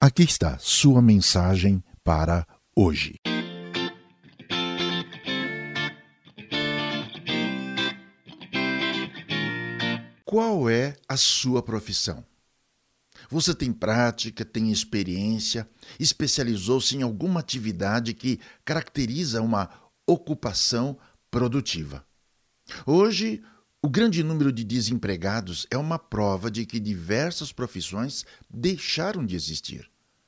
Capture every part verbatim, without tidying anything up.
Aqui está sua mensagem para hoje. Qual é a sua profissão? Você tem prática, tem experiência, especializou-se em alguma atividade que caracteriza uma ocupação produtiva. Hoje, o grande número de desempregados é uma prova de que diversas profissões deixaram de existir.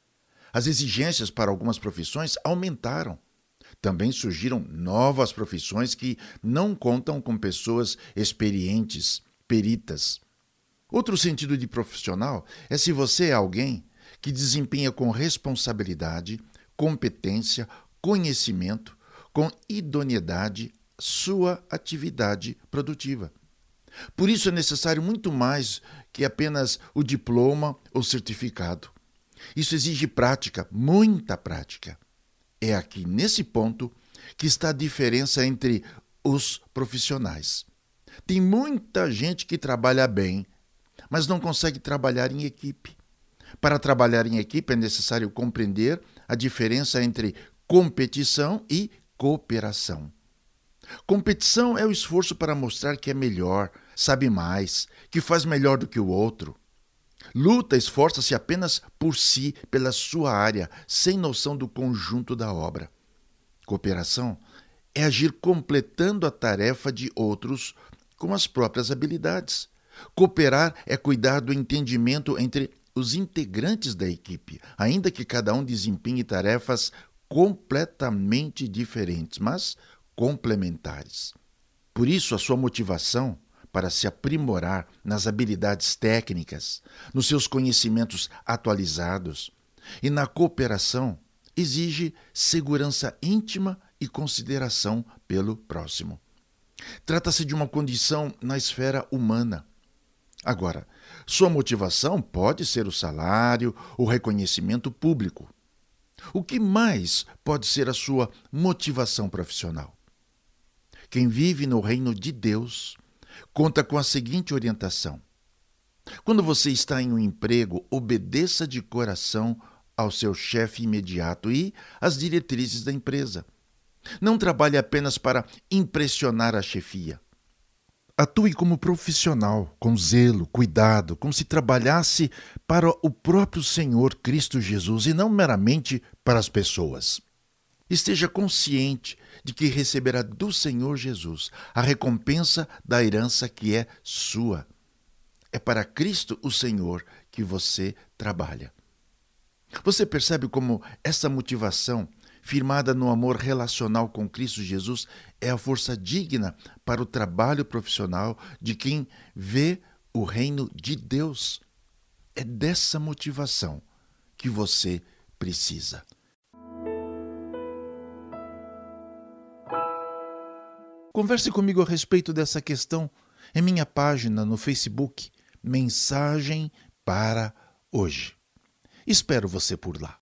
As exigências para algumas profissões aumentaram. Também surgiram novas profissões que não contam com pessoas experientes, peritas. Outro sentido de profissional é se você é alguém que desempenha com responsabilidade, competência, conhecimento, com idoneidade sua atividade produtiva. Por isso é necessário muito mais que apenas o diploma ou certificado. Isso exige prática, muita prática. É aqui, nesse ponto, que está a diferença entre os profissionais. Tem muita gente que trabalha bem, mas não consegue trabalhar em equipe. Para trabalhar em equipe é necessário compreender a diferença entre competição e cooperação. Competição é o esforço para mostrar que é melhor, sabe mais, que faz melhor do que o outro. Luta esforça-se apenas por si, pela sua área, sem noção do conjunto da obra. Cooperação é agir completando a tarefa de outros com as próprias habilidades. Cooperar é cuidar do entendimento entre os integrantes da equipe, ainda que cada um desempenhe tarefas completamente diferentes, mas complementares. Por isso, a sua motivação para se aprimorar nas habilidades técnicas, nos seus conhecimentos atualizados e na cooperação exige segurança íntima e consideração pelo próximo. Trata-se de uma condição na esfera humana. Agora, sua motivação pode ser o salário, o reconhecimento público. O que mais pode ser a sua motivação profissional? Quem vive no reino de Deus conta com a seguinte orientação: quando você está em um emprego, obedeça de coração ao seu chefe imediato e às diretrizes da empresa. Não trabalhe apenas para impressionar a chefia. Atue como profissional, com zelo, cuidado, como se trabalhasse para o próprio Senhor Cristo Jesus e não meramente para as pessoas. Esteja consciente de que receberá do Senhor Jesus a recompensa da herança que é sua. É para Cristo o Senhor que você trabalha. Você percebe como essa motivação, firmada no amor relacional com Cristo Jesus, é a força digna para o trabalho profissional de quem vê o reino de Deus? É dessa motivação que você precisa. Converse comigo a respeito dessa questão em minha página no Facebook, Mensagem para Hoje. Espero você por lá.